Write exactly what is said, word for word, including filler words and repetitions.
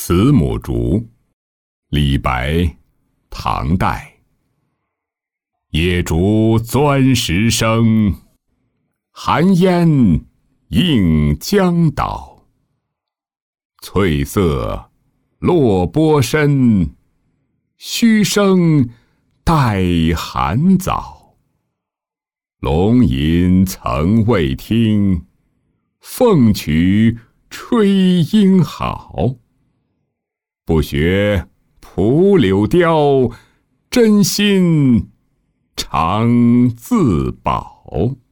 慈母竹，李白，唐代。野竹钻石生，寒烟映江岛。翠色落波深，虚声带寒早。龙吟曾未听，凤曲吹应好。不学蒲柳雕，真心常自保。